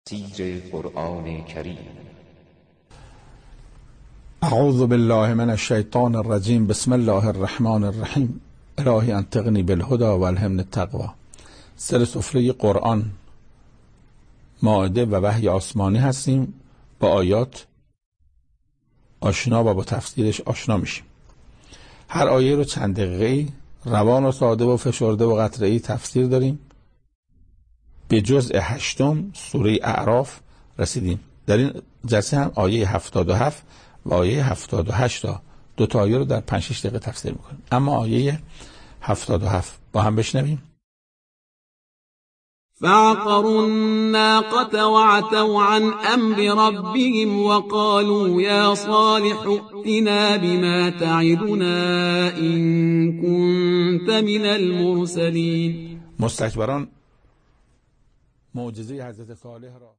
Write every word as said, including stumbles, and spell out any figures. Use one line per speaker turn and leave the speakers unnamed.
تفسیر قرآن کریم.
اعوذ بالله من الشیطان الرجیم. بسم الله الرحمن الرحیم. الهی انطقنی بالهدى والهمنی التقوی. سر سفره قرآن، مائده و وحی آسمانی هستیم. با آیات آشنا و با تفسیرش آشنا میشیم. هر آیه رو چند دقیقه‌ای روان و ساده و فشرده و قطره‌ای تفسیر داریم. به جزء هشتم سوره اعراف رسیدیم. در این جلسه هم آیه هفتاد و هفت و آیه هفتاد و هشت تا دو تا آیه رو در پنج شش دقیقه تفسیر میکنیم. اما آیه هفتاد و هفت با هم بشنویم.
فعقروا الناقة وعتوا عن أمر ربهم وقالوا يا صالح ائتنا بما تعدنا إن كنت من المرسلين.
مستكبران معجزه حضرت صالح را